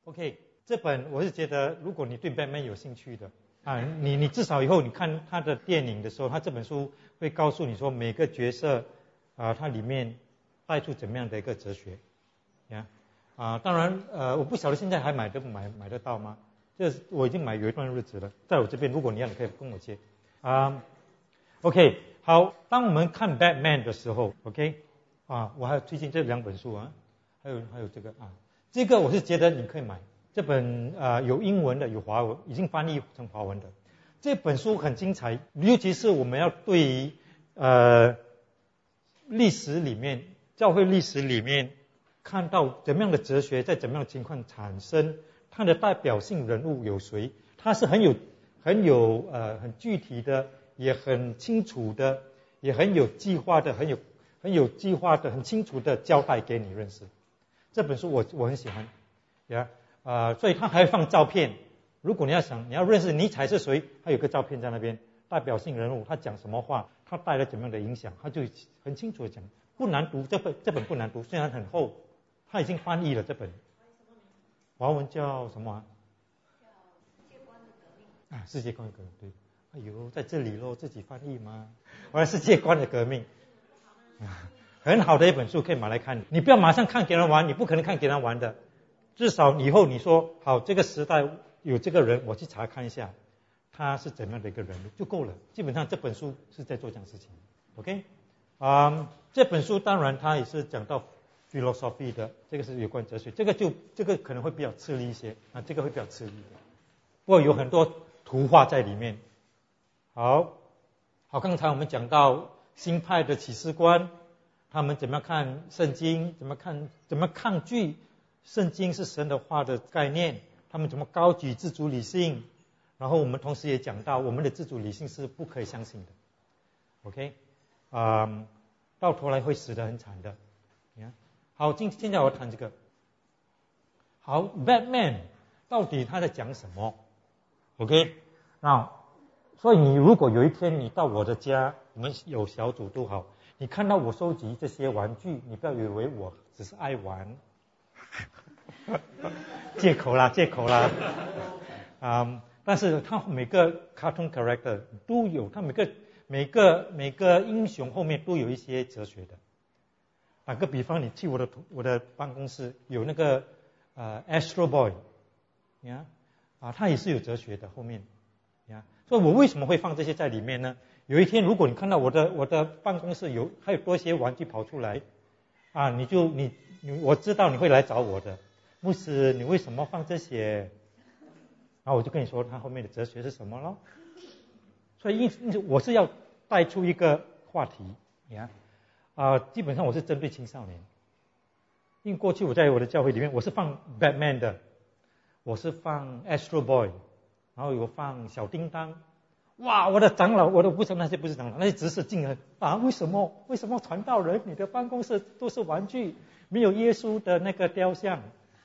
OK， 这本我是觉得，如果你对 Batman 有兴趣的啊，你至少以后你看他的电影的时候，他这本书会告诉你说每个角色啊，它里面带出怎么样的一个哲学呀当然我不晓得现在还买得到吗？这我已经买有一段日子了，在我这边，如果你要，你可以跟我借OK， 好，当我们看 Batman 的时候 ，OK 我还有推荐这2本书还有这个这个我是觉得你可以买。这本有英文的，有华文，已经翻译成华文的。这本书很精彩，尤其是我们要对于历史里面，教会历史里面看到怎么样的哲学在怎么样的情况产生，它的代表性人物有谁，它是很具体的，也很清楚的，也很有计划的，很有计划的，很清楚的交代给你认识。这本书我很喜欢所以他还会放照片。如果你要认识尼采是谁，他有个照片在那边，代表性人物，他讲什么话，他带来怎么样的影响，他就很清楚的讲。不难读，这本不难读，虽然很厚，他已经翻译了这本。华文叫什么世界观的革命对。哎呦，在这里咯，自己翻译吗？我的世界观的革命很好的一本书，可以买来看。你不要马上看给人玩，你不可能看给人玩的。至少以后你说好，这个时代有这个人，我去查看一下他是怎样的一个人物就够了。基本上这本书是在做这样的事情。 OK 这本书当然它也是讲到 philosophy 的，这个是有关哲学，这个可能会比较吃力一些这个会比较吃力的，不过有很多图画在里面。好，刚才我们讲到新派的启示观，他们怎么看圣经，怎么抗拒圣经是神的话的概念，他们怎么高举自主理性，然后我们同时也讲到我们的自主理性是不可以相信的。 OK 到头来会死得很惨的。好，现在我谈这个。好 Batman 到底他在讲什么 OK 那所以你如果有一天你到我的家，我们有小组都好，你看到我收集这些玩具，你不要以为我只是爱玩借口啦但是他每个 cartoon character 都有，他每个英雄后面都有一些哲学的。打个比方，你去我的办公室有那个Astro Boy 他也是有哲学的后面所以我为什么会放这些在里面呢？有一天如果你看到我的办公室还有多些玩具跑出来我知道你会来找我的，牧师你为什么放这些，然后我就跟你说他后面的哲学是什么咯。所以我是要带出一个话题基本上我是针对青少年，因为过去我在我的教会里面我是放 Batman 的，我是放 Astro Boy， 然后有放小叮当。哇，我的长老，我都不知道那些不是长老，那些执事进来为什么传道人你的办公室都是玩具，没有耶稣的那个雕像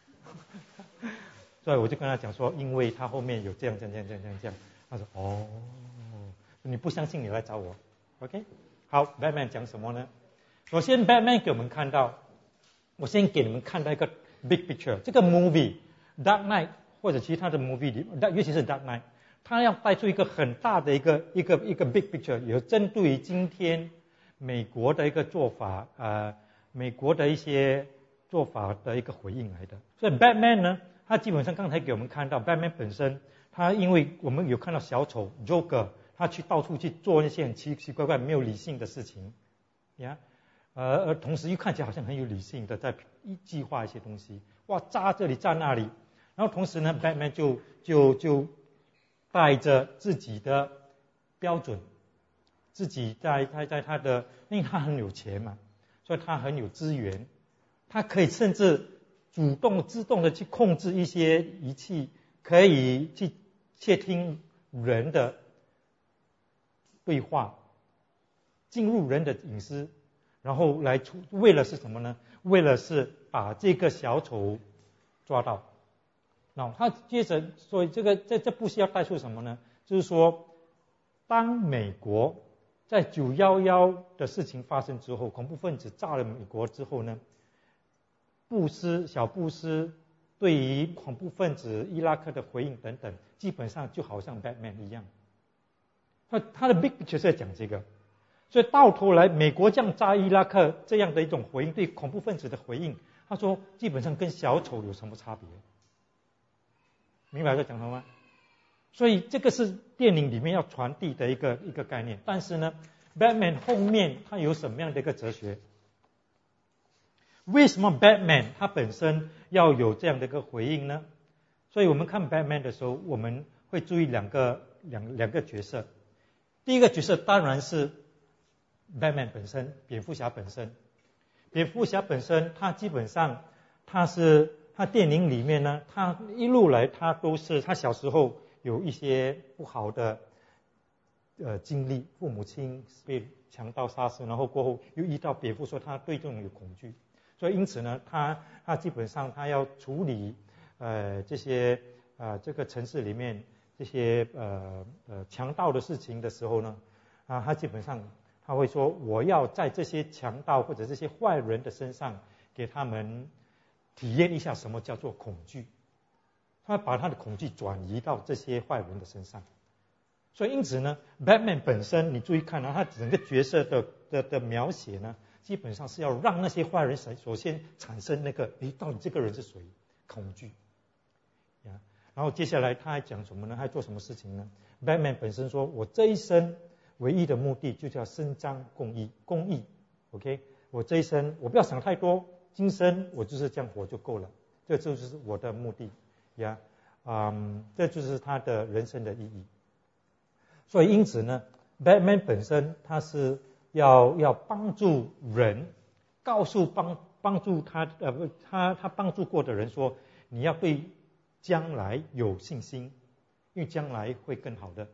所以我就跟他讲说，因为他后面有这样。他说你不相信你来找我 OK 好 Batman 讲什么呢？首先 Batman 给我们看到，我先给你们看到一个 big picture， 这个 movie Dark Knight 或者其他的 movie 里尤其是 Dark Knight， 它要带出一个很大的一个 big picture， 有针对于今天美国的一个做法美国的一些做法的一个回应来的。所以 Batman 呢，他基本上刚才给我们看到 Batman 本身，他因为我们有看到小丑 Joker， 他到处去做那些很奇奇怪怪没有理性的事情而同时又看起来好像很有理性的在计划一些东西，炸这里炸那里，然后同时呢 Batman 就带着自己的标准，自己在他的，因为他很有钱嘛，所以他很有资源，他可以甚至自动的去控制一些仪器，可以去窃听人的对话，进入人的隐私，然后为了是什么呢？为了是把这个小丑抓到。那他接着，所以这部戏要带出什么呢？就是说，当美国在911的事情发生之后，恐怖分子炸了美国之后呢，小布施对于恐怖分子伊拉克的回应等等，基本上就好像 Batman 一样。他的 big picture 是在讲这个，所以到头来美国这样炸伊拉克这样的一种回应，对恐怖分子的回应，他说基本上跟小丑有什么差别？明白我在讲什么吗？所以这个是电影里面要传递的一个概念。但是呢 Batman 后面他有什么样的一个哲学？为什么 Batman 他本身要有这样的一个回应呢？所以我们看 Batman 的时候，我们会注意两个角色。第一个角色当然是 Batman 本身，蝙蝠侠本身。蝙蝠侠本身，他基本上他电影里面呢，他一路来他都是他小时候有一些不好的经历，父母亲被强盗杀死，然后过后又遇到蝙蝠，说他对这种有恐惧。所以因此呢，他基本上他要处理这些这个城市里面这些强盗的事情的时候呢，他基本上他会说，我要在这些强盗或者这些坏人的身上给他们体验一下什么叫做恐惧，他把他的恐惧转移到这些坏人的身上。所以因此呢 Batman 本身你注意看他整个角色的描写呢，基本上是要让那些坏人首先产生那个到底这个人是谁恐惧。然后接下来他还讲什么呢？他还做什么事情呢？ Batman 本身说，我这一生唯一的目的就叫伸张公义 OK， 我这一生我不要想太多，今生我就是这样活就够了，这就是我的目的这就是他的人生的意义。所以因此呢 Batman 本身他是要帮助人，帮助他帮助过的人说，你要对将来有信心，因为将来会更好的。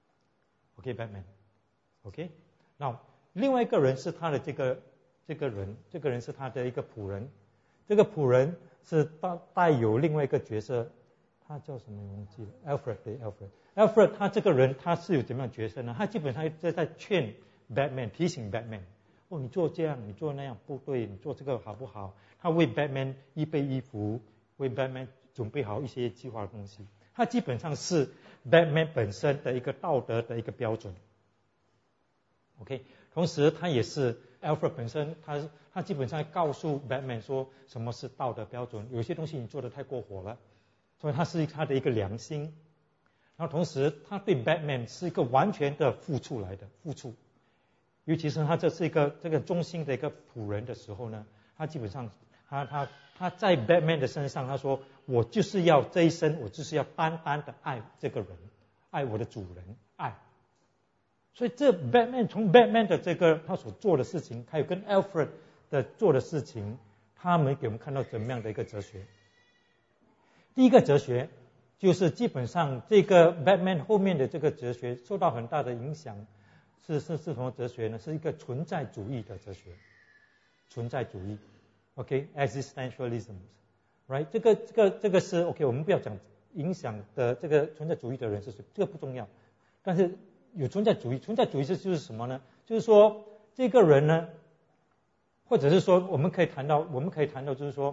OK Batman OK， 那另外一个人是他的这个人是他的一个仆人，这个仆人是带有另外一个角色，他叫什么忘记了 Alfred 对 Alfred 他这个人他是有怎么样的角色呢？他基本上在劝 Batman， 提醒 Batman， 你做这样你做那样不对，你做这个好不好？他为 Batman 预备衣服，为 Batman 准备好一些计划的东西，他基本上是 Batman 本身的一个道德的一个标准。OK， 同时他也是 Alfred 本身，他基本上告诉 Batman 说什么是道德标准，有些东西你做得太过火了，所以他是他的一个良心。然后同时他对 Batman 是一个完全的付出，尤其是他这是一个这个忠心的一个仆人的时候呢，他基本上他在 Batman 的身上，他说我就是要这一生我就是要单单的爱这个人，爱我的主人，爱。所以这 Batman 从 Batman 的这个他所做的事情，还有跟 Alfred 的做的事情，他们给我们看到怎么样的一个哲学。第一个哲学就是基本上这个 Batman 后面的这个哲学受到很大的影响，是什么哲学呢？是一个存在主义的哲学。存在主义 OK existentialism right， 这个是 OK， 我们不要讲影响的这个存在主义的人是谁，这个不重要。但是有存在主义就是什么呢？就是说这个人呢，或者是说我们可以谈到就是说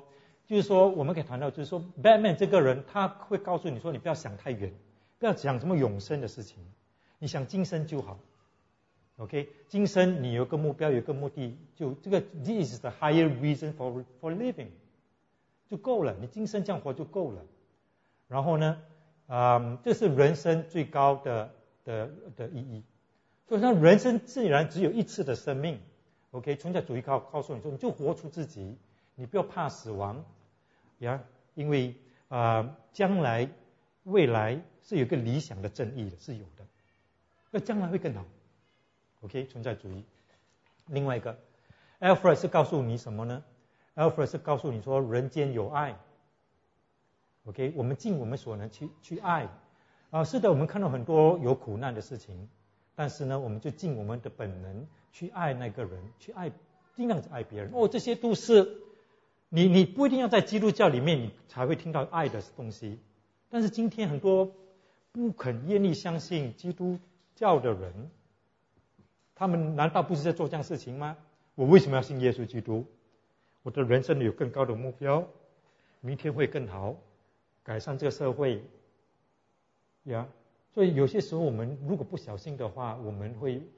Batman 这个人他会告诉你说，你不要想太远，不要讲什么永生的事情，你想今生就好。OK， 今生你有个目标，有个目的，就这个 this is the higher reason for living 就够了，你今生这样活就够了。然后呢这是人生最高的意义。所以说人生自然只有一次的生命。 OK， 存在主义告诉你说，你就活出自己，你不要怕死亡因为将来未来是有个理想的正义的，是有的，那将来会更好。 OK， 存在主义。另外一个 Alfred 是告诉你什么呢？ Alfred 是告诉你说人间有爱。 OK， 我们尽我们所能去爱是的，我们看到很多有苦难的事情，但是呢我们就尽我们的本能去爱那个人，去爱，尽量爱别人。这些都是你不一定要在基督教里面你才会听到爱的东西，但是今天很多不肯愿意相信基督教的人，他们难道不是在做这样的事情吗？我为什么要信耶稣基督？我的人生有更高的目标， 明天会更好，改善这个社会呀。所以有些时候我们如果不小心的话，我们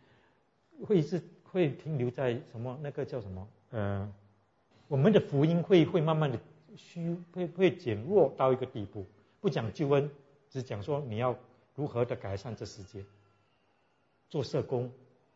会停留在什么那个叫什么我们的福音会慢慢的会减弱到一个地步，不讲救恩，只讲说你要如何的改善这世界，做社工。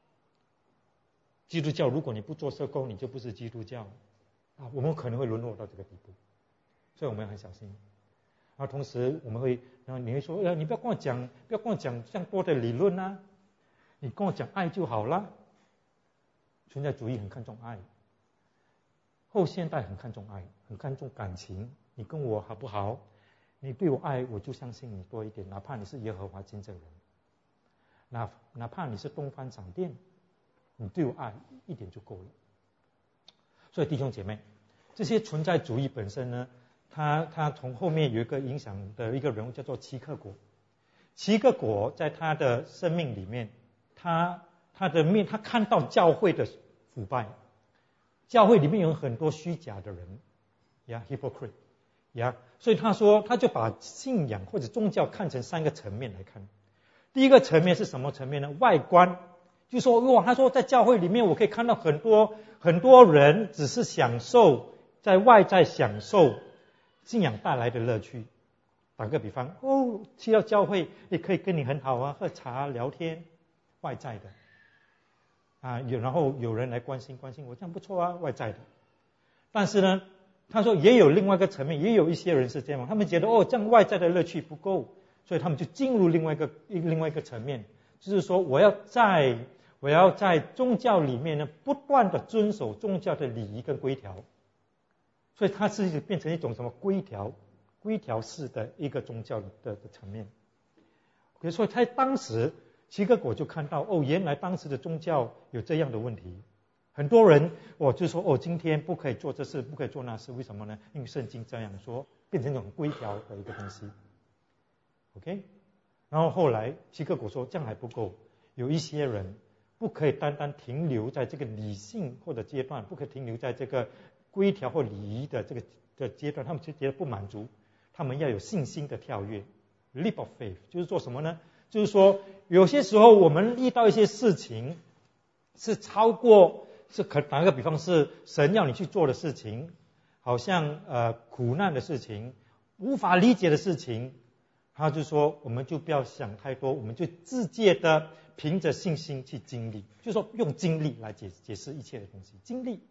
基督教如果你不做社工，你就不是基督教啊，我们可能会沦落到这个地步，所以我们要很小心。然后同时我们会，然后你会说，你不要跟我讲这样多的理论啊，你跟我讲爱就好了。存在主义很看重爱，后现代很看重爱，很看重感情。你跟我好不好？你对我爱，我就相信你多一点，哪怕你是耶和华见证人，哪怕你是东方闪电，你对我爱一点就够了。所以弟兄姐妹，这些存在主义本身呢，他从后面有一个影响的一个人物叫做齐克果。齐克果在他的生命里面，他看到教会的腐败，教会里面有很多虚假的人，hypocrite，所以他就把信仰或者宗教看成3个层面来看。第一个层面是什么层面呢？外观，就说他说在教会里面我可以看到很多人只是享受在外在享受信仰带来的乐趣。打个比方，去到教会也可以跟你很好啊，喝茶聊天，外在的然后有人来关心我，这样不错啊，外在的。但是呢，他说也有另外一个层面，也有一些人是这样，他们觉得这样外在的乐趣不够，所以他们就进入另外一个层面，就是说我要在宗教里面呢不断的遵守宗教的礼仪跟规条，所以它是变成一种什么规条式的一个宗教的层面。所以在当时齐克果就看到原来当时的宗教有这样的问题。很多人就说今天不可以做这事，不可以做那事，为什么呢？因为圣经这样说，变成一种规条的一个东西。OK， 然后后来齐克果说这样还不够，有一些人不可以单单停留在这个理性或者阶段，不可以停留在这个规条或礼仪的这个阶段，他们就觉得不满足，他们要有信心的跳跃 leap of faith， 就是做什么呢？就是说有些时候我们遇到一些事情是超过，打个比方是神要你去做的事情，好像苦难的事情，无法理解的事情，他就说我们就不要想太多，我们就自介的凭着信心去经历，就是说用经历来解释一切的东西，经历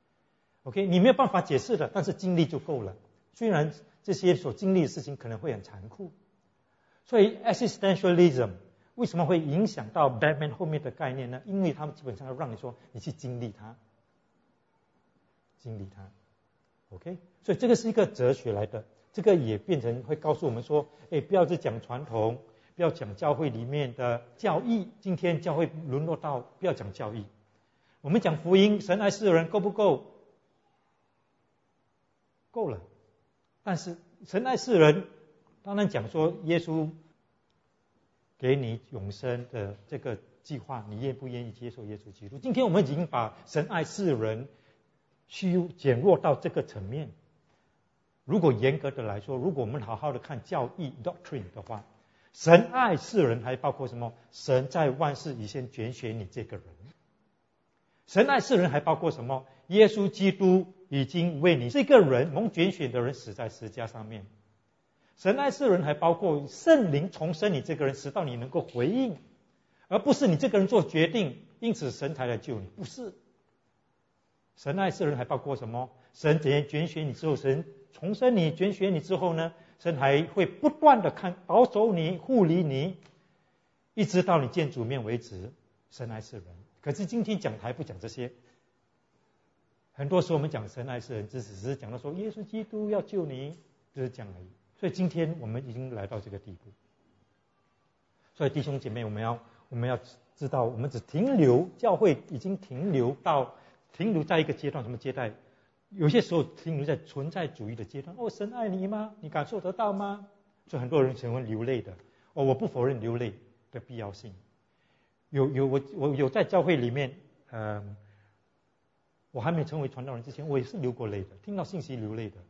OK， 你没有办法解释的，但是经历就够了。虽然这些所经历的事情可能会很残酷，所以 existentialism 为什么会影响到 Batman 后面的概念呢？因为他们基本上要让你说你去经历它 OK， 所以这个是一个哲学来的，这个也变成会告诉我们说不要只讲传统，不要讲教会里面的教义，今天教会沦落到不要讲教义，我们讲福音，神爱世人够不够？够了。但是神爱世人当然讲说耶稣给你永生的这个计划，你愿不愿意接受耶稣基督？今天我们已经把神爱世人去减弱到这个层面。如果严格的来说，如果我们好好的看教义 doctrine 的话，神爱世人还包括什么？神在万事以先拣选你这个人。神爱世人还包括什么？耶稣基督已经为你这个人蒙拣选的人死在十字架上面。神爱世人还包括圣灵重生你这个人，使到你能够回应，而不是你这个人做决定，因此神才来救你，不是。神爱世人还包括什么？神怎样拣选你之后，神重生你拣选你之后呢，神还会不断的保守你护理你，一直到你见主面为止。神爱世人，可是今天讲台不讲这些，很多时候我们讲神爱世人，只是讲到说耶稣基督要救你，就是这样而已。所以今天我们已经来到这个地步，所以弟兄姐妹，我们要知道，我们只教会已经停留在一个阶段，什么阶段？有些时候停留在存在主义的阶段。神爱你吗？你感受得到吗？所以很多人成为流泪的。我不否认流泪的必要性。我有在教会里面，我还没成为传道人之前，我也是流过泪的，听到信息流泪的。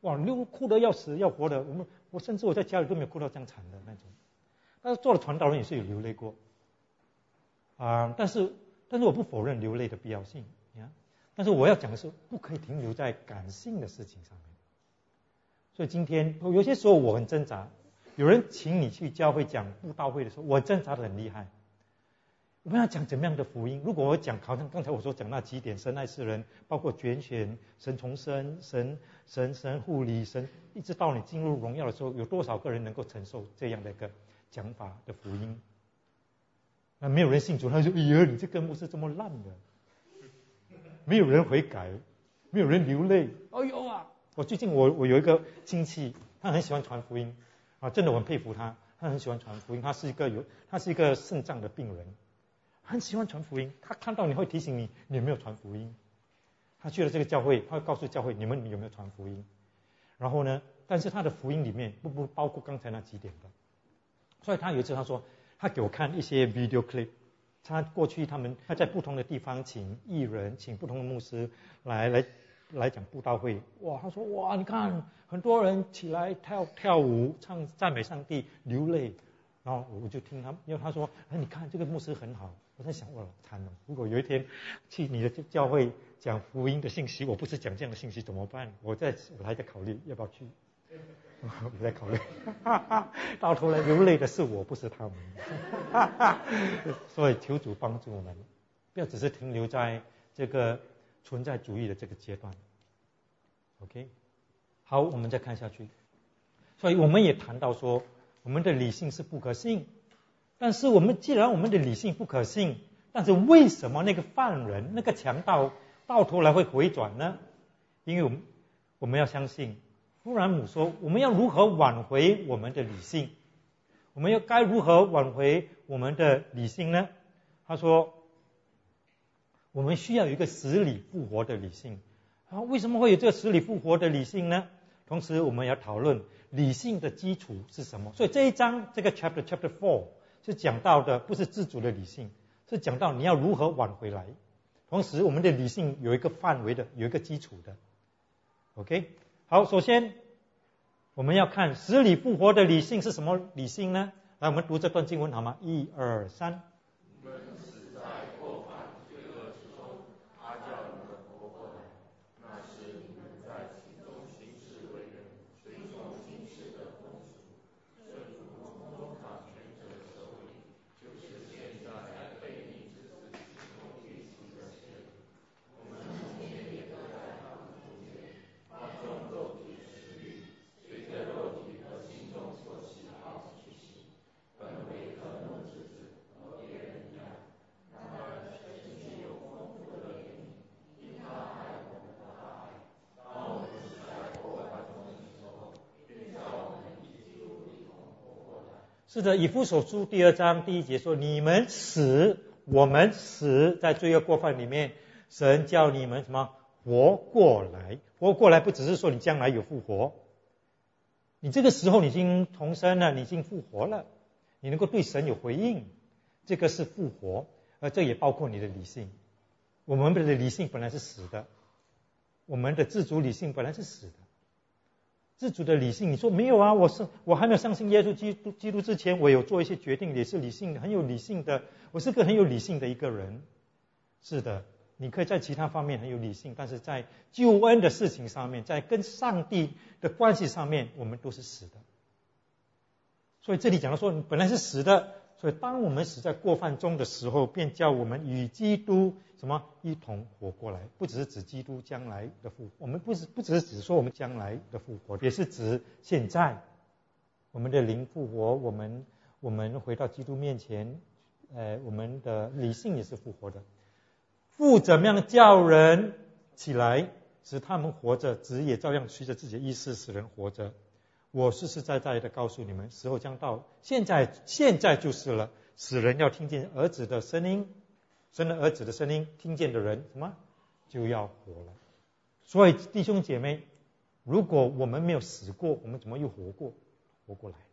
哇，哭得要死要活的。我甚至我在家里都没有哭到这样惨的那种。但是做了传道人也是有流泪过但是我不否认流泪的必要性但是我要讲的是，不可以停留在感性的事情上面。所以今天有些时候我很挣扎，有人请你去教会讲布道会的时候，我挣扎得很厉害。我们要讲怎么样的福音？如果我讲好像刚才我所讲那几点，神爱世人，包括拣选、神重生、神护理、神，一直到你进入荣耀的时候，有多少个人能够承受这样的一个讲法的福音？那没有人信主，他说：“哎呀，你这个牧师这么烂的。”没有人悔改，没有人流泪。哎呦啊！我最近我有一个亲戚，他很喜欢传福音真的我很佩服他，他很喜欢传福音。他是一个肾脏的病人，很喜欢传福音。他看到你会提醒你有没有传福音。他去了这个教会，他会告诉教会你们有没有传福音。然后呢，但是他的福音里面不包括刚才那几点的。所以他有一次他说，他给我看一些 video clip。他过去他在不同的地方请艺人，请不同的牧师来讲布道会。哇，他说哇，你看很多人起来跳舞，唱赞美上帝，流泪。然后我就听他，因为他说，你看这个牧师很好。我在想，哇，惨了！如果有一天去你的教会讲福音的信息，我不是讲这样的信息怎么办？我还在考虑要不要去。我在考虑，到头来流泪的是我，不是他们。所以求主帮助我们，不要只是停留在这个存在主义的这个阶段。OK， 好，我们再看下去。所以我们也谈到说，我们的理性是不可信。但是既然我们的理性不可信，但是为什么那个犯人、那个强盗到头来会回转呢？因为我们要相信。夫兰姆说，我们要如何挽回我们的理性？我们该如何挽回我们的理性呢？他说，我们需要有一个死里复活的理性。为什么会有这个死里复活的理性呢？同时我们要讨论理性的基础是什么。所以这一章这个 chapter 4是讲到的不是自主的理性，是讲到你要如何挽回来。同时我们的理性有一个范围的，有一个基础的。OK， 好，首先我们要看死里复活的理性是什么理性呢？来，我们读这段经文好吗？1、2、3。 你们死在过犯罪恶之中，他叫你们活过来。那时你们在其中行事为人，随从今世的风俗，顺服空中掌权者的首领，就是现在在悖逆之子心中运行的邪灵。我们从前也都在他们中间，放纵肉体的食欲，随着肉体和心中所喜好去行，本为可怒之子，和别人一样。然而神既有丰富的怜悯，因他爱我们的大爱，当我们是在过犯中的时候，便叫我们与基督一同活过来。 是的，以弗所书2章1节说，你们死，我们死在罪恶过犯里面，神叫你们什么？活过来。活过来不只是说你将来有复活，你这个时候你已经重生了，你已经复活了，你能够对神有回应，这个是复活。而这也包括你的理性。我们的理性本来是死的，我们的自主理性本来是死的。自主的理性，你说没有啊？我还没有相信耶稣基督之前，我有做一些决定，也是理性的，很有理性的。我是个很有理性的一个人。是的，你可以在其他方面很有理性，但是在救恩的事情上面，在跟上帝的关系上面，我们都是死的。所以这里讲到说，你本来是死的，所以当我们死在过犯中的时候，便叫我们与基督什么一同活过来。不只是指基督将来的复活，我们不只是指说我们将来的复活，也是指现在我们的灵复活，我们回到基督面前，我们的理性也是复活的。父怎么样叫人起来，使他们活着，子也照样随着自己的意思使人活着。我实实在在的告诉你们，时候将到，现在就是了，使人要听见儿子的声音，生了儿子的声音，听见的人什么就要活了。所以弟兄姐妹，如果我们没有死过，我们怎么又活过来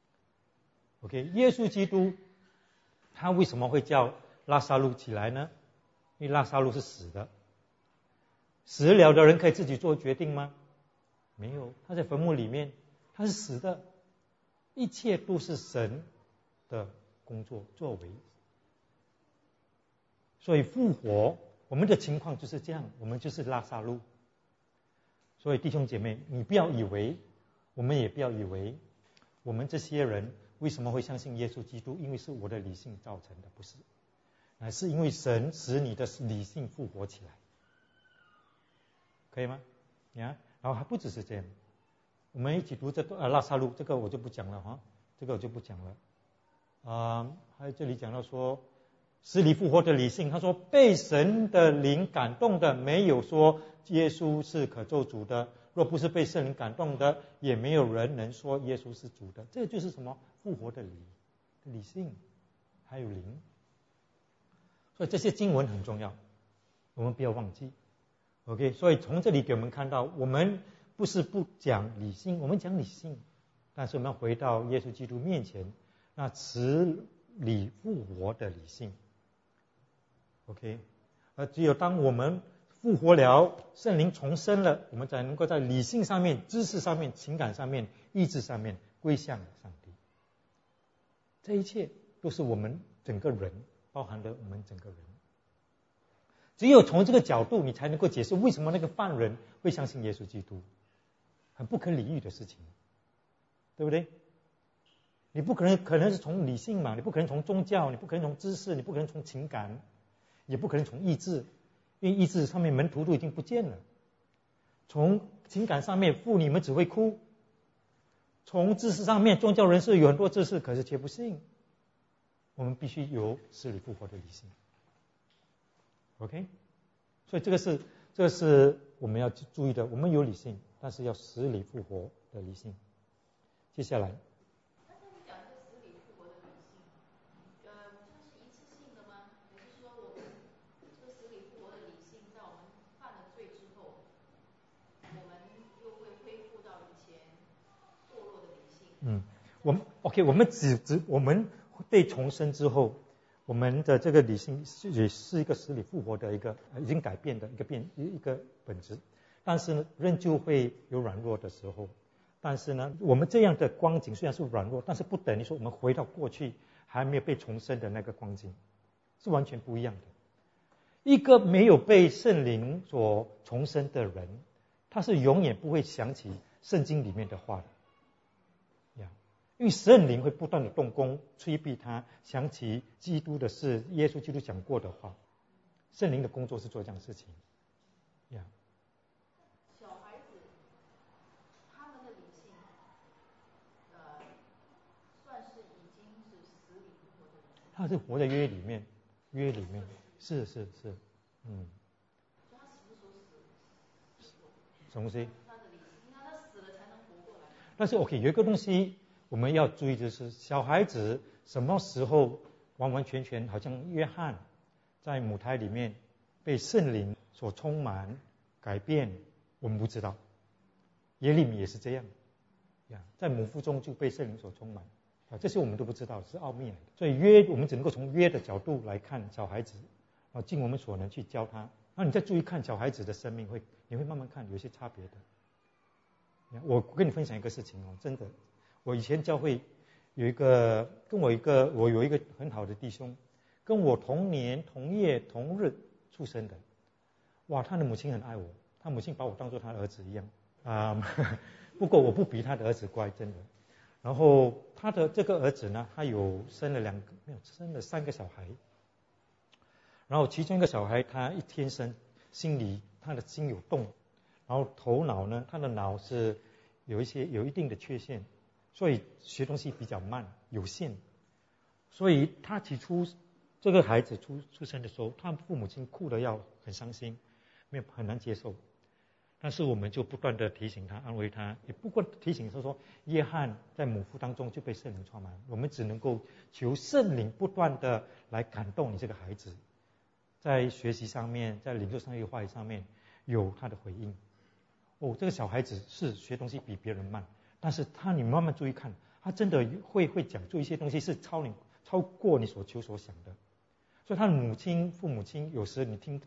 ？OK， 耶稣基督他为什么会叫拉撒路起来呢？因为拉撒路是死的，死了的人可以自己做决定吗？ 没有，他在坟墓里面，他是死的，一切都是神的工作作为。所以复活，我们的情况就是这样，我们就是拉撒路。所以弟兄姐妹，你不要以为，我们也不要以为，我们这些人为什么会相信耶稣基督？因为是我的理性造成的，不是，乃是因为神使你的理性复活起来，可以吗？然后还不只是这样，我们一起读这个拉撒路，这个我就不讲了哈，这个我就不讲了。还有这里讲到说，使你复活的理性，他说被神的灵感动的，没有说耶稣是可咒主的，若不是被圣灵感动的，也没有人能说耶稣是主的。这就是什么？复活的理性，还有灵。所以这些经文很重要，我们不要忘记。OK， 所以从这里给我们看到，我们不是不讲理性，我们讲理性，但是我们要回到耶稣基督面前，那使你复活的理性。OK， 只有当我们复活了，圣灵重生了，我们才能够在理性上面、知识上面、情感上面、意志上面归向上帝。这一切都是我们整个人，包含了我们整个人。只有从这个角度，你才能够解释为什么那个犯人会相信耶稣基督，很不可理喻的事情，对不对？你不可能是从理性嘛，你不可能从宗教，你不可能从知识，你不可能从情感，也不可能从意志，因为意志上面门徒都已经不见了。从情感上面，妇女们只会哭；从知识上面，宗教人士有很多知识，可是却不信。我们必须有使你复活的理性。OK， 所以这个是我们要注意的。我们有理性，但是要使你复活的理性。接下来， 那他们讲这个使你复活的理性，这是一次性的吗？还是说我们这个使你复活的理性，在我们犯了罪之后，我们又会恢复到以前堕落的理性？ 我们被重生之后，我们的这个理性也是一个使你复活的一个已经改变的一个本质，但是呢，仍旧会有软弱的时候。但是呢，我们这样的光景虽然是软弱，但是不等于说我们回到过去还没有被重生的那个光景，是完全不一样的。一个没有被圣灵所重生的人，他是永远不会想起圣经里面的话的。因为圣灵会不断的动工，催逼他想起基督的事，耶稣基督讲过的话。圣灵的工作是做这样的事情。 小孩子他们的理性，算是已经是使你复活的理性。 他是活在约里面，是， 所以他什么时候死？ 什么东西？ 他的理性，那他死了才能活过来。 但是 OK， 有一个东西我们要注意，就是小孩子什么时候完完全全，好像约翰在母胎里面被圣灵所充满改变，我们不知道。耶利米也是这样，在母腹中就被圣灵所充满，这些我们都不知道，是奥秘来的。所以我们只能够从约的角度来看小孩子，尽我们所能去教他。然后你再注意看小孩子的生命，你会慢慢看有些差别的。我跟你分享一个事情真的，我以前教会有一个很好的弟兄，跟我同年同月同日出生的。哇，他的母亲很爱我，他母亲把我当作他的儿子一样不过我不比他的儿子乖，真的。然后他的这个儿子呢，他生了3个小孩。然后其中一个小孩他一天生，他的心有洞，然后头脑呢，他的脑是有一定的缺陷，所以学东西比较慢有限。所以他起初这个孩子出生的时候，他父母亲哭得要很伤心，很难接受。但是我们就不断的提醒他，安慰他，也不过提醒他说，约翰在母腹当中就被圣灵充满，我们只能够求圣灵不断的来感动你这个孩子，在学习上面，在领受上帝话语上面有他的回应。这个小孩子是学东西比别人慢，但是你慢慢注意看，他真的会讲做一些东西是超过你所求所想的。所以他的父母亲有时你听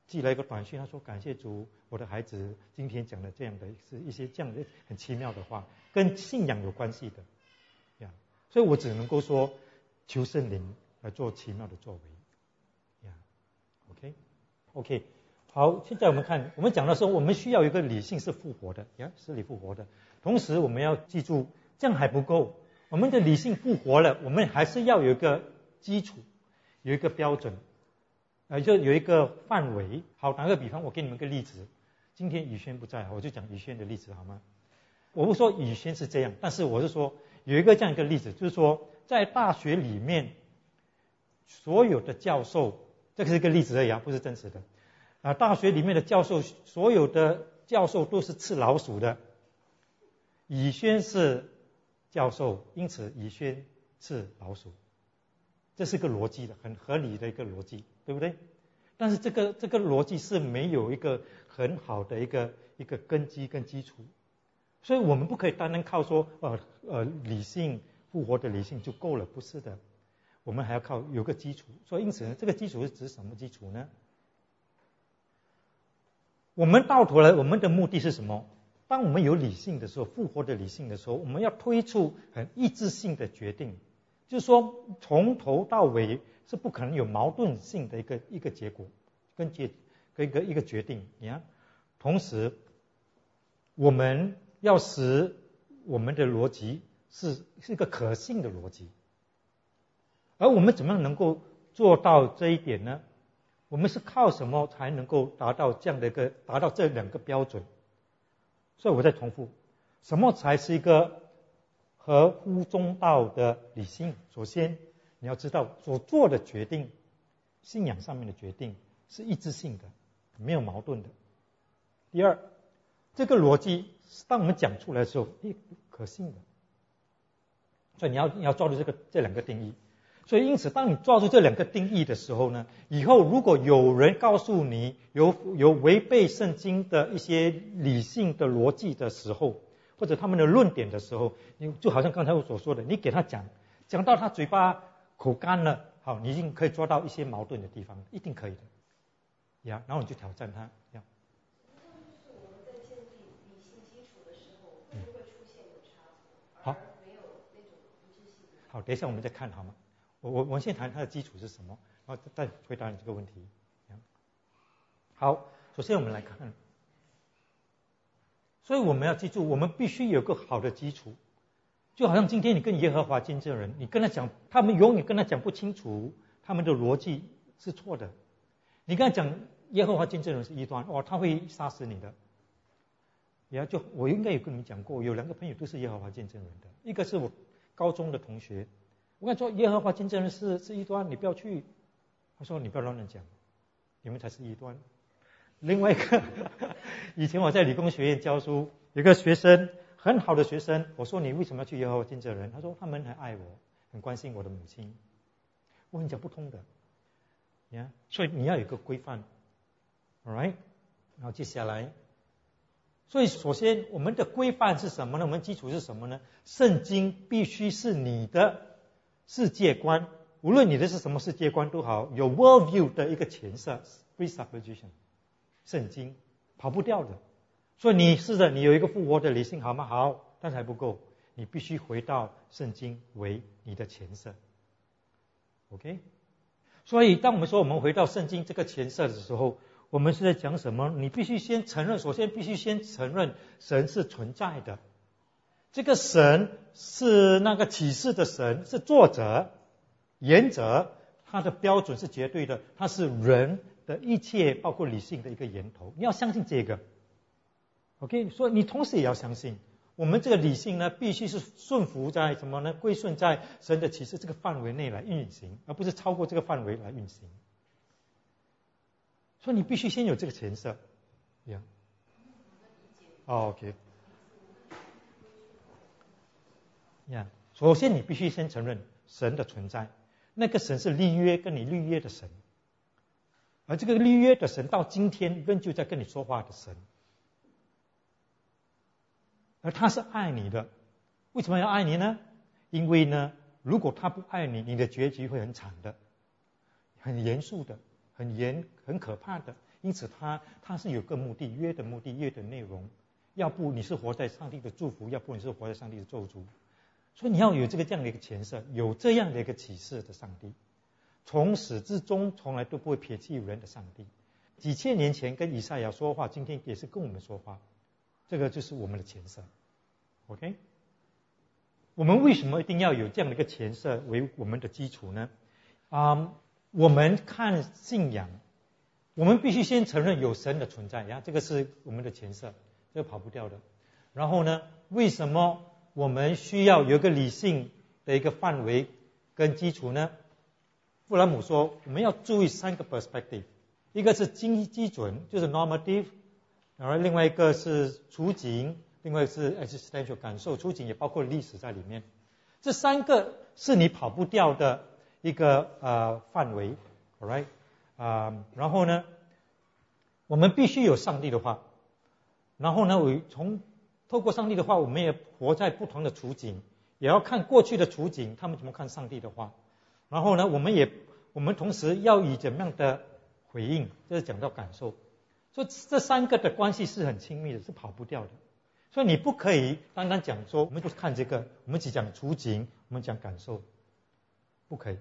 寄来一个短信，他说感谢主，我的孩子今天讲了这样的是一些这样的很奇妙的话，跟信仰有关系的呀。所以我只能够说求圣灵来做奇妙的作为呀。OK， 好，现在我们看，我们讲的时候，我们需要有一个理性是复活的呀，是理复活的。同时我们要记住，这样还不够，我们的理性复活了，我们还是要有一个基础，有一个标准，就有一个范围。好，打个比方，我给你们个例子。今天宇轩不在，我就讲宇轩的例子好吗？我不说宇轩是这样，但是我是说有一个这样一个例子，就是说在大学里面，所有的教授，这个是一个例子而已啊，不是真实的。大学里面的教授，所有的教授都是吃老鼠的。宇轩是教授，因此宇轩吃老鼠，这是个逻辑的，很合理的一个逻辑，对不对？但是这个逻辑是没有一个很好的一个根基跟基础，所以我们不可以单单靠说理性复活的理性就够了，不是的，我们还要靠有个基础。所以因此呢，这个基础是指什么基础呢？我们到头来，我们的目的是什么？当我们有理性的时候，复活的理性的时候，我们要推出很一致性的决定，就是说从头到尾是不可能有矛盾性的一个结果跟一个决定。你看，同时我们要使我们的逻辑是一个可信的逻辑，而我们怎么样能够做到这一点呢？我们是靠什么才能够达到这两个标准？所以我再重复，什么才是一个合乎中道的理性？首先你要知道所做的决定，信仰上面的决定是一致性的，没有矛盾的。第二，这个逻辑当我们讲出来的时候，可信的。所以你要抓住这两个定义。所以因此当你抓住这两个定义的时候呢，以后如果有人告诉你有违背圣经的一些理性的逻辑的时候，或者他们的论点的时候，你就好像刚才我所说的，你给他讲到他嘴巴口干了，好，你已经可以抓到一些矛盾的地方，一定可以的呀。然后你就挑战他呀。 就是我们在建立理性基础的时候，会不会出现有差错， 好， 而没有那种一致性？ 好，等一下我们再看好吗？我先谈它的基础是什么，然后再回答你这个问题。好，首先我们来看，所以我们要记住，我们必须有个好的基础。就好像今天你跟耶和华见证人，你跟他讲，他们永远跟他讲不清楚，他们的逻辑是错的。你跟他讲耶和华见证人是异端，他会杀死你的。我应该有跟你们讲过，有两个朋友都是耶和华见证人的，一个是我高中的同学。我跟他说耶和华见证人是异端，你不要去。他说你不要乱讲，你们才是异端。另外一个，以前我在理工学院教书，有个学生很好的学生，我说你为什么要去耶和华见证人？他说他们很爱我，很关心我的母亲。我很讲不通的所以你要有一个规范 alright。 然后接下来，所以首先我们的规范是什么呢？我们基础是什么呢？圣经必须是你的世界观，无论你的是什么世界观都好，有 world view 的一个前设 presupposition， 圣经跑不掉的。所以你试着你有一个复活的理性好吗？好，但是还不够，你必须回到圣经为你的前设 OK。 所以当我们说我们回到圣经这个前设的时候，我们是在讲什么？你必须先承认，首先必须先承认神是存在的，这个神是那个启示的神，是作者原则，他的标准是绝对的，他是人的一切包括理性的一个源头，你要相信这个 OK。 所以你同时也要相信我们这个理性呢，必须是顺服在什么呢？归顺在神的启示这个范围内来运行，而不是超过这个范围来运行。所以你必须先有这个前设OK。首先你必须先承认神的存在，那个神是立约跟你立约的神，而这个立约的神到今天仍旧在跟你说话的神，而他是爱你的。为什么要爱你呢？因为呢，如果他不爱你，你的结局会很惨的，很严肃的，很可怕的。 因此它是有个目的，约的目的，约的内容。要不你是活在上帝的祝福，要不你是活在上帝的咒诅。所以你要有这样的一个前设，有这样的一个启示的上帝，从始至终从来都不会撇弃人的上帝。几千年前跟以赛亚说话，今天也是跟我们说话，这个就是我们的前设。OK， 我们为什么一定要有这样的一个前设为我们的基础呢？我们看信仰，我们必须先承认有神的存在，这个是我们的前设，这个跑不掉的。然后呢，为什么我们需要有一个理性的一个范围跟基础呢？布兰姆说，我们要注意3个 perspective， 一个是基准，就是 normative， 然后另外一个是处境，另外是 existential 感受，处境也包括历史在里面。这3个是你跑不掉的一个范围 ，alright， 然后呢，我们必须有上帝的话，然后呢，透过上帝的话，我们也活在不同的处境，也要看过去的处境，他们怎么看上帝的话。然后呢，我们同时要以怎么样的回应，这是讲到感受。所以这3个的关系是很亲密的，是跑不掉的。所以你不可以单单讲说，我们不看这个，我们只讲处境，我们讲感受，不可以。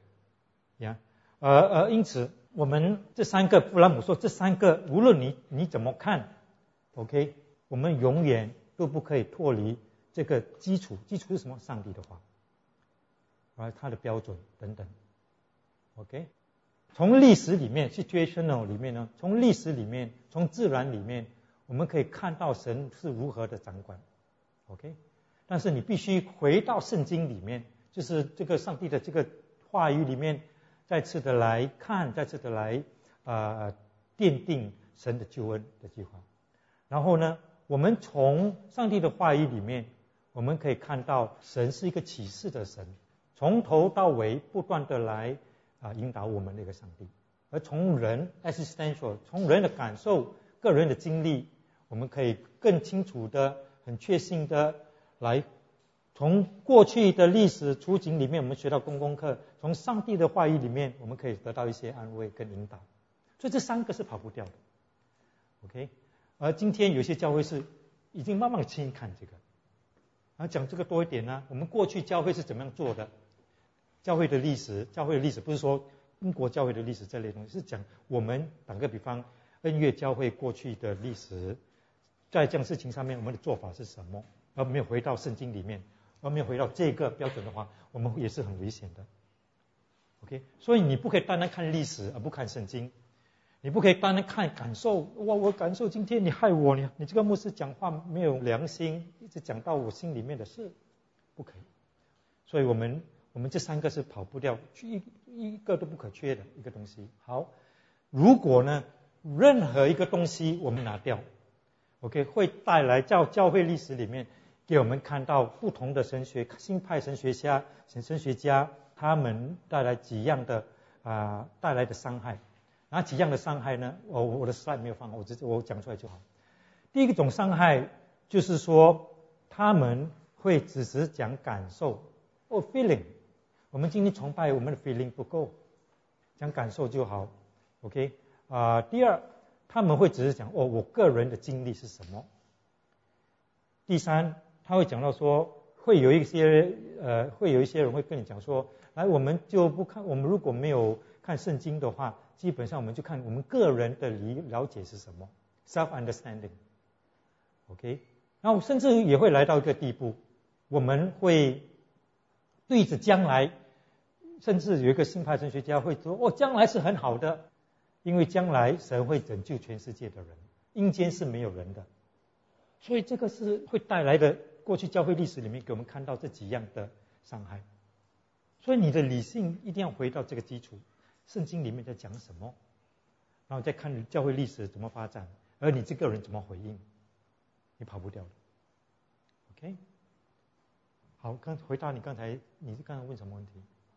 因此我们这3个，布兰姆说这3个，无论你怎么看 ，OK， 我们永远都不可以脱离这个基础。基础是什么？上帝的话，他的标准等等。OK， 从历史里面 situational 里面呢，从历史里面，从自然里面，我们可以看到神是如何的掌管。OK， 但是你必须回到圣经里面，就是这个上帝的这个话语里面，再次的来看，再次的来奠定神的救恩的计划。然后呢，我们从上帝的话语里面，我们可以看到神是一个启示的神，从头到尾不断的来引导我们的一个上帝。而从人 existential， 从人的感受、个人的经历，我们可以更清楚的、很确信的来从过去的历史处境里面，我们学到功课；从上帝的话语里面，我们可以得到一些安慰跟引导。所以这3个是跑不掉的。OK， 而今天有些教会是已经慢慢的轻看这个，讲这个多一点呢。我们过去教会是怎么样做的？教会的历史不是说英国教会的历史这类东西，是讲我们打个比方，恩乐教会过去的历史，在这样事情上面我们的做法是什么？而没有回到圣经里面，而没有回到这个标准的话，我们也是很危险的。OK， 所以你不可以单单看历史而不看圣经，你不可以单单看感受。我感受今天你害我，你这个牧师讲话没有良心，一直讲到我心里面的事，不可以。所以我们这3个是跑不掉，一个都不可缺的一个东西。好，如果呢，任何一个东西我们拿掉 ，OK， 会带来教会历史里面给我们看到不同的神学新派神学家他们带来几样的带来的伤害。哪几样的伤害呢？我的 slide 没有放，我讲出来就好。第一种伤害就是说，他们会只是讲感受feeling。我们今天崇拜，我们的 feeling 不够，讲感受就好。OK， 第二，他们会只是讲我个人的经历是什么。第三，他会讲到说，会有一些人会跟你讲说，来，我们就不看，我们如果没有看圣经的话，基本上我们就看我们个人的了解是什么 ，self understanding。OK， 然后甚至也会来到一个地步，我们会对着将来。甚至有一个新派神学家会说，将来是很好的，因为将来神会拯救全世界的人，阴间是没有人的。所以这个是会带来的过去教会历史里面给我们看到这几样的伤害。所以你的理性一定要回到这个基础，圣经里面在讲什么，然后再看教会历史怎么发展，而你这个人怎么回应，你跑不掉的。OK， 好，回答你刚才问什么问题？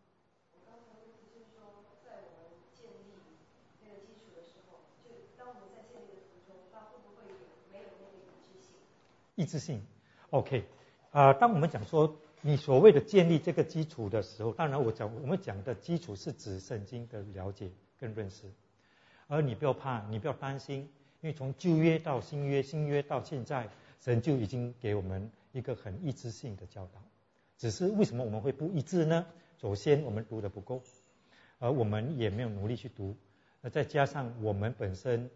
意志性 ，OK， 当我们讲说你所谓的建立这个基础的时候，当然我们讲的基础是指圣经的了解跟认识。 而你不要怕，你不要担心，因为从旧约到新约，新约到现在，神就已经给我们一个很一致性的教导。只是为什么我们会不一致呢？首先我们读的不够，而我们也没有努力去读，再加上我们本身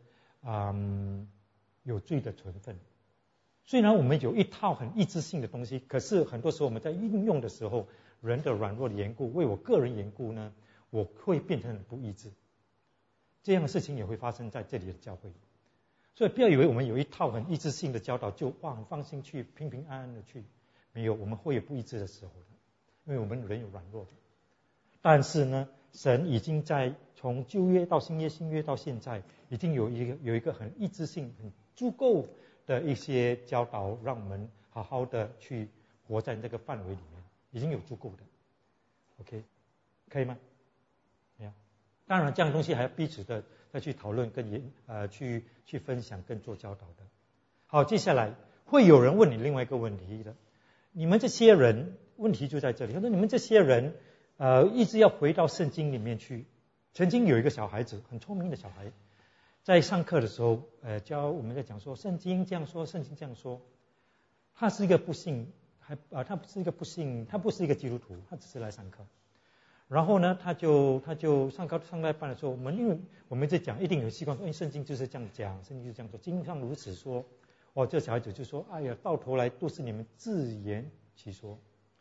有罪的成分。虽然我们有一套很一致性的东西，可是很多时候我们在运用的时候，人的软弱的缘故，为我个人缘故呢，我会变成很不一致。这样的事情也会发生在这里的教会。所以不要以为我们有一套很一致性的教导就很放心去平平安安的去，没有，我们会有不一致的时候的，因为我们人有软弱的。但是呢，神已经在从旧约到新约，新约到现在，已经有一个很一致性、很足够的一些教导，让我们好好的去活在这个范围里面，已经有足够的。OK， 可以吗？没有。当然，这样的东西还要彼此的再去讨论、去分享、跟做教导的。好，接下来会有人问你另外一个问题的，你们这些人，问题就在这里，他说你们这些人一直要回到圣经里面去。曾经有一个小孩子，很聪明的小孩，在上课的时候，教我们在讲说圣经这样说，圣经这样说。他是一个不信，他不是一个基督徒，他只是来上课。然后呢，他就上到一半的时候，因为我们在讲，一定有习惯说，圣经就是这样讲，圣经就是这样说，经上如此说。这小孩子就说，哎呀，到头来都是你们自圆其说，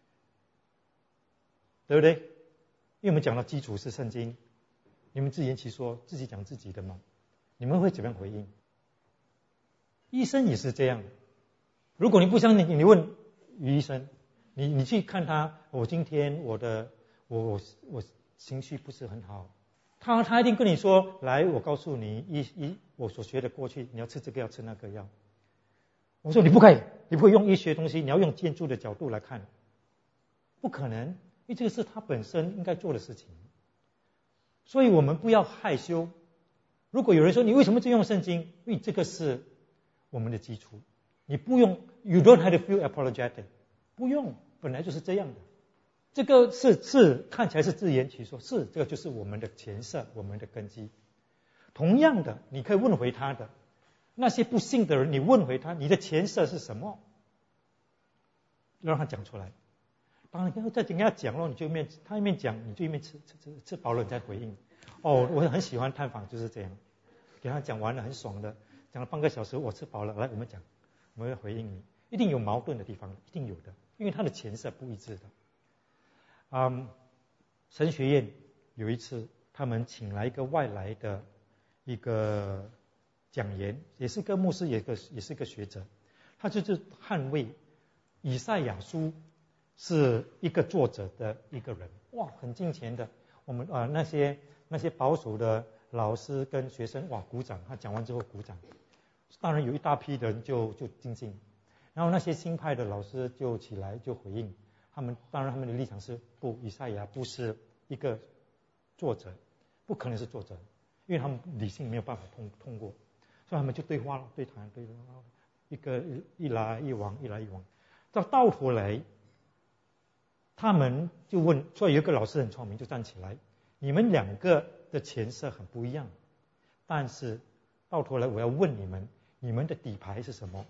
对不对？因为我们讲到基础是圣经，你们自圆其说，自己讲自己的嘛，你们会怎么样回应？医生也是这样，如果你不相信，你问于医生，你去看他，我今天我情绪不是很好，他一定跟你说，来，我告诉你我所学的过去，你要吃这个药，吃那个药。我说你不可以，你不会用医学东西，你要用建筑的角度来看，不可能，因为这个是他本身应该做的事情。所以我们不要害羞。如果有人说你为什么就用圣经，因为这个是我们的基础，你不用 you don't have to feel apologetic， 不用，本来就是这样的。这个是看起来是自圆其说，是这个就是我们的前设，我们的根基。同样的，你可以问回他的那些不信的人，你问回他，你的前设是什么？让他讲出来。当然再跟他讲咯，他一面讲，你就一面吃饱了你再回应。我很喜欢探访就是这样，给他讲完了很爽的，讲了半个小时，我吃饱了，来我们讲，我们要回应你，一定有矛盾的地方，一定有的，因为他的前设不一致的。神学院有一次，他们请来一个外来的一个讲员，也是个牧师，也是个学者，他就是捍卫以赛亚书是一个作者的一个人，哇，很敬虔的。我们那些保守的老师跟学生，哇，鼓掌。他讲完之后鼓掌，当然有一大批人就静静，然后那些新派的老师就起来就回应。当然他们的立场是不，以赛亚不是一个作者，不可能是作者，因为他们理性没有办法通过，所以他们就对话对谈，一来一往，到头来，他们就问，所以有一个老师很聪明，就站起来，你们两个的前设很不一样，但是到头来我要问你们的底牌是什么？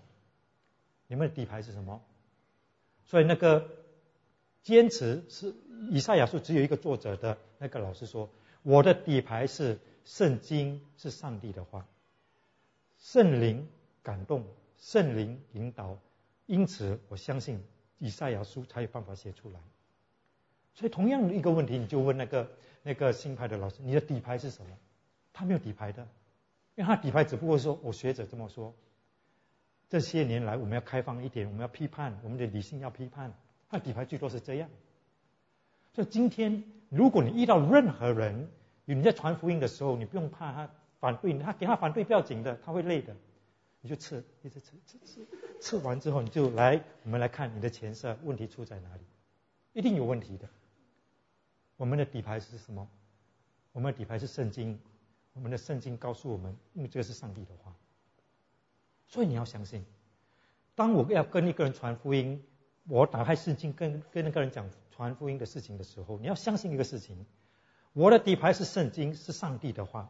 所以那个坚持是以赛亚书只有一个作者的那个老师说，我的底牌是圣经是上帝的话，圣灵感动，圣灵引导，因此我相信以赛亚书才有办法写出来。所以同样的一个问题，你就问那个新派的老师，你的底牌是什么？他没有底牌的，因为他底牌只不过说我学者这么说。这些年来我们要开放一点，我们要批判，我们的理性要批判，他底牌最多是这样。所以今天如果你遇到任何人，你在传福音的时候，你不用怕他反对你，给他反对不要紧的，他会累的，你就一直吃完之后，你就我们来看你的前设问题出在哪里，一定有问题的。我们的底牌是什么？我们的底牌是圣经，我们的圣经告诉我们，因为这个是上帝的话。所以你要相信，当我要跟一个人传福音，我打开圣经跟那个人讲传福音的事情的时候，你要相信一个事情，我的底牌是圣经，是上帝的话。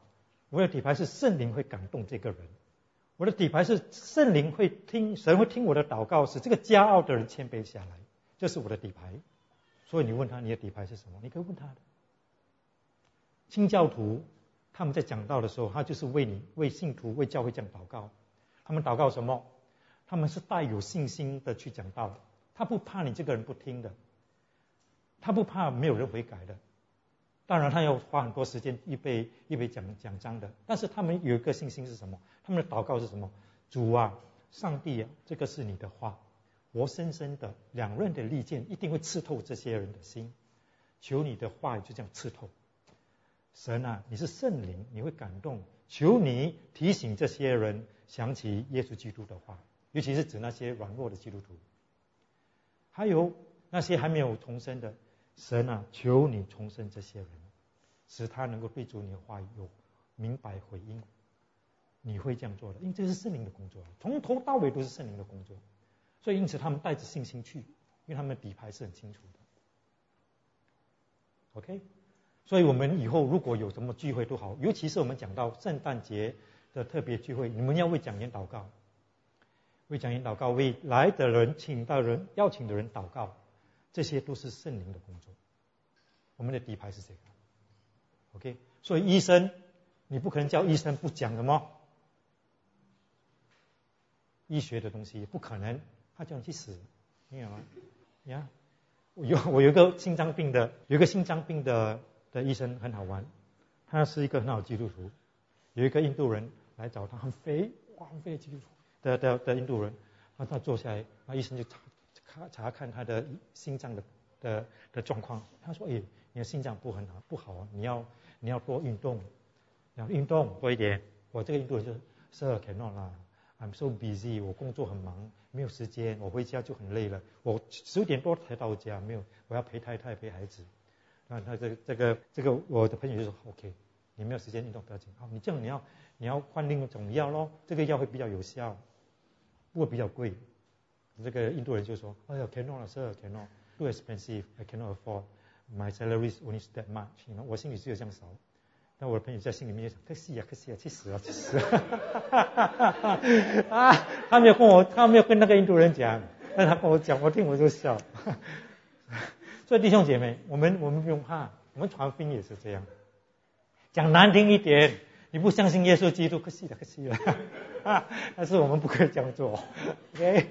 我的底牌是圣灵会感动这个人，我的底牌是圣灵会听，神会听我的祷告，使这个骄傲的人谦卑下来，这是我的底牌。所以你问他你的底牌是什么，你可以问他的。清教徒他们在讲道的时候，他就是为你、为信徒、为教会这样祷告。他们祷告什么？他们是带有信心的去讲道，他不怕你这个人不听的，他不怕没有人悔改的。当然他要花很多时间预备讲章的，但是他们有一个信心是什么？他们的祷告是什么？主啊，上帝啊，这个是你的话，活生生的两刃的利剑一定会刺透这些人的心，求你的话语就这样刺透。神啊，你是圣灵，你会感动，求你提醒这些人想起耶稣基督的话，尤其是指那些软弱的基督徒，还有那些还没有重生的，神啊，求你重生这些人，使他能够对主你的话语有明白回应。你会这样做的，因为这是圣灵的工作，从头到尾都是圣灵的工作。所以因此他们带着信心去，因为他们的底牌是很清楚的。OK， 所以我们以后如果有什么聚会都好，尤其是我们讲到圣诞节的特别聚会，你们要为讲员祷告，为讲员祷告，为来的人、请到人、邀请的人祷告，这些都是圣灵的工作。我们的底牌是这个。OK， 所以医生，你不可能叫医生不讲什么医学的东西，不可能，他叫你去死，明白吗？呀，我有一个心脏病的医生很好玩，他是一个很好的基督徒，有一个印度人来找他，很肥的基督徒的印度人，他坐下来，那医生就查看他的心脏的状况，他说：“哎，你的心脏不好啊，你要多运动，要运动多一点。”我这个印度人就Sir cannot 啦。I'm so busy， 我工作很忙，没有时间，我回家就很累了。我10点多才到家，没有，我要陪太太陪孩子。那他这个我的朋友就说 OK， 你没有时间运动不要紧，好，你这样你要换另一种药咯，这个药会比较有效，不过比较贵。这个印度人就说：“哎呀 ，cannot Sir cannot too expensive， I cannot afford my salary is only that much。”我心里只有这样少。但我的朋友在心里面就想：可惜啊，去死啊！啊，他没有跟那个印度人讲，但他跟我讲，我听我就笑。所以弟兄姐妹，我们不用怕，我们传福音也是这样。讲难听一点，你不相信耶稣基督，可惜了。但是我们不可以这样做。OK，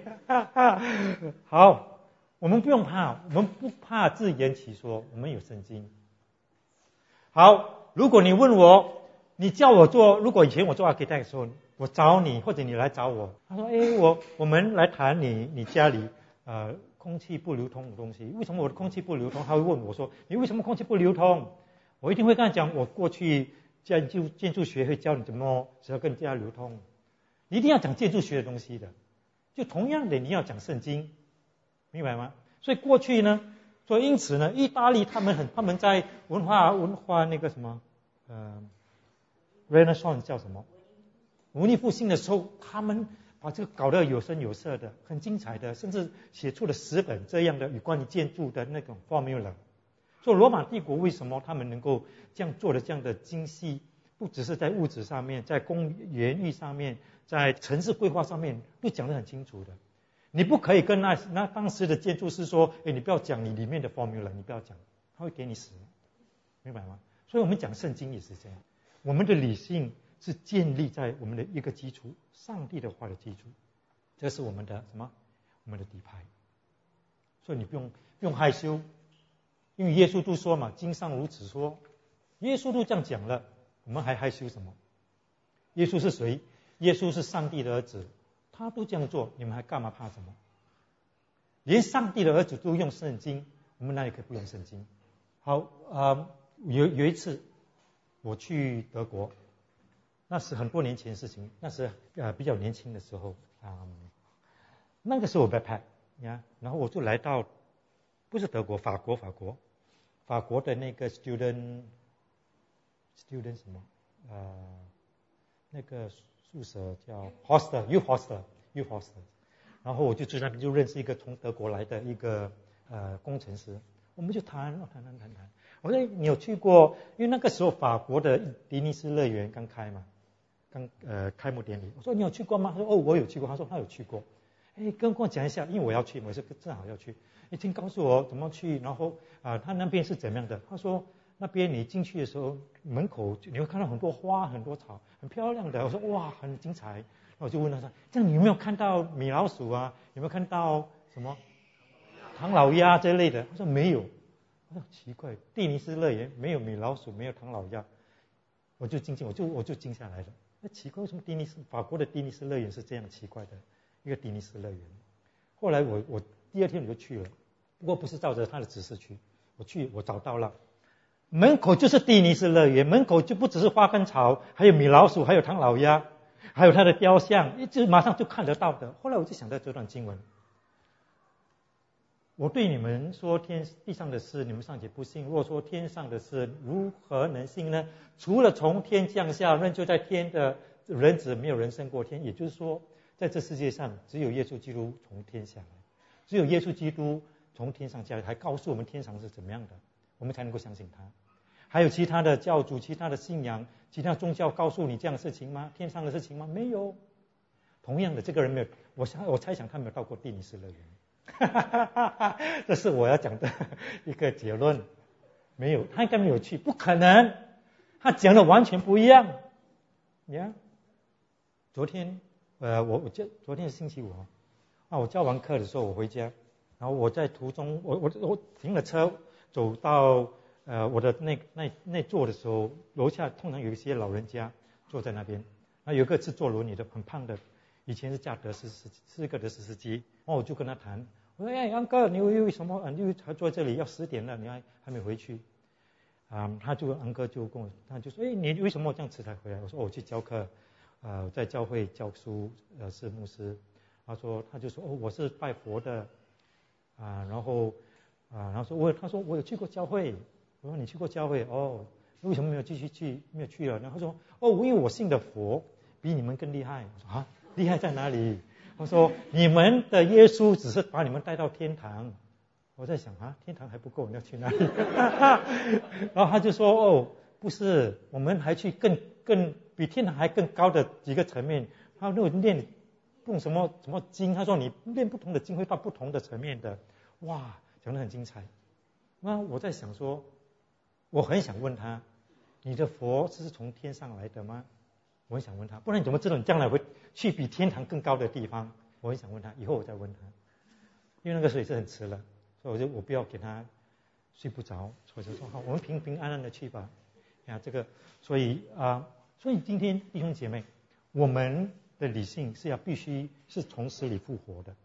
好，我们不用怕，我们不怕自圆其说，我们有圣经。好。如果你问我，你叫我做，如果以前我做architect的时候，我找你或者你来找我，他说：“我们来谈你家里空气不流通的东西。为什么我的空气不流通？”他会问我说：“你为什么空气不流通？”我一定会跟他讲，我过去建筑学会教你怎么使它更加流通。你一定要讲建筑学的东西的，就同样的你要讲圣经，明白吗？所以过去呢，所以因此呢，意大利他们在文化那个什么。Renaissance 叫什么？文艺复兴的时候，他们把这个搞得有声有色的，很精彩的，甚至写出了10本这样的有关于建筑的那种 formula。所以罗马帝国为什么他们能够这样做的这样的精细，不只是在物质上面，在公园域上面，在城市规划上面都讲得很清楚的。你不可以跟那当时的建筑师说：“你不要讲你里面的 formula， 你不要讲，他会给你死，明白吗？”所以我们讲圣经也是这样，我们的理性是建立在我们的一个基础，上帝的话的基础，这是我们的什么？我们的底牌。所以你不用害羞，因为耶稣都说嘛，经上如此说，耶稣都这样讲了，我们还害羞什么？耶稣是谁？耶稣是上帝的儿子，他都这样做，你们还干嘛怕什么？连上帝的儿子都用圣经，我们哪里可以不用圣经？好，有一次我去德国，那是很多年前的事情，那是比较年轻的时候，那个时候我 backpack 呀，然后我就来到不是德国，法国的那个 student 什么那个宿舍叫 youth hostel， 然后我就去那边就认识一个从德国来的一个工程师，我们就谈。 我说你有去过？因为那个时候法国的迪尼斯乐园刚开嘛，开幕典礼。我说你有去过吗？他说我有去过。他说他有去过。跟我讲一下，因为我要去，我是正好要去。请告诉我怎么去，然后他那边是怎么样的？他说那边你进去的时候，门口你会看到很多花、很多草，很漂亮的。我说哇，很精彩。我就问他说，这样你有没有看到米老鼠啊？有没有看到什么唐老鸭这类的？他说没有。我说奇怪，迪尼斯乐园没有米老鼠，没有唐老鸭。我就静下来了。那奇怪，为什么法国的迪尼斯乐园是这样奇怪的一个迪尼斯乐园？后来我第二天我就去了，不过不是照着他的指示去。我找到了，门口就是迪尼斯乐园，门口就不只是花跟草，还有米老鼠，还有唐老鸭，还有他的雕像，马上就看得到的。后来我就想到这段经文，我对你们说地上的事，你们尚且不信，若说天上的事，如何能信呢？除了从天降下，仍旧在天的人子，没有人升过天。也就是说，在这世界上，只有耶稣基督从天下来，只有耶稣基督从天上下来，还告诉我们天上是怎么样的，我们才能够相信他。还有其他的教主、其他的信仰、其他宗教告诉你这样的事情吗？天上的事情吗？没有。同样的，这个人没有，我猜想他没有到过迪尼斯乐园。这是我要讲的一个结论。没有，他应该没有去，不可能。他讲的完全不一样。昨天昨天是星期五我教完课的时候我回家，然后我在途中我停了车，走到我的那座的时候，楼下通常有一些老人家坐在那边，然后有一个是坐轮椅的，很胖的，以前是驾德士司机，然后我就跟他谈，我说安哥，你为什么你还坐这里？要10点了，你还没回去？安哥就跟我，他就说你为什么这样迟才回来？我说我去教课，在教会教书，是牧师。他就说我是拜佛的，然后他说我有去过教会。我说你去过教会为什么没有继续去？没有去了？然后他说因为我信的佛比你们更厉害。我说厉害在哪里？他说你们的耶稣只是把你们带到天堂。我在想天堂还不够，你要去哪里？然后他就说不是，我们还去更比天堂还更高的几个层面。他如果练什么经，他说你练不同的经会到不同的层面的。哇，讲得很精彩。那我在想说，我很想问他，你的佛是从天上来的吗？我很想问他，不然你怎么知道你将来会去比天堂更高的地方？我很想问他，以后我再问他，因为那个时候也是很迟了，所以我不要给他睡不着，所以就说好，我们平平安安的去吧。所以今天弟兄姐妹，我们的理性是必须是从死里复活的。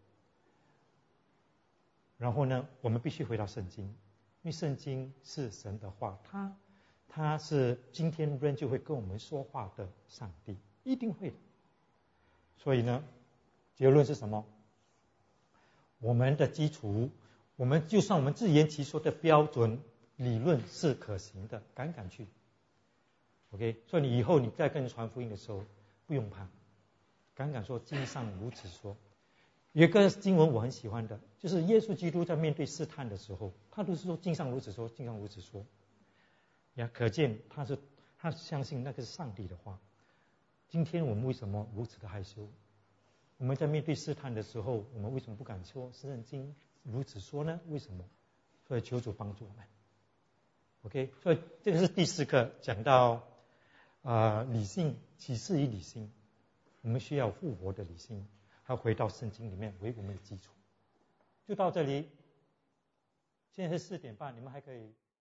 然后呢，我们必须回到圣经，因为圣经是神的话，他是今天仍旧会跟我们说话的上帝，一定会的。所以呢，结论是什么？我们的基础，就算我们自圆其说的标准理论是可行的，敢去。OK， 所以你以后你再跟人传福音的时候，不用怕，敢说经上如此说。有一个经文我很喜欢的，就是耶稣基督在面对试探的时候，他都是说经上如此说，经上如此说。可见他相信那个是上帝的话。今天我们为什么如此的害羞？我们在面对试探的时候，我们为什么不敢说圣经如此说呢？为什么？所以求主帮助我们。OK， 所以这个是第4课，讲到理性，启示与理性，我们需要复活的理性，还回到圣经里面为我们的基础。就到这里，现在是4点半，你们还可以。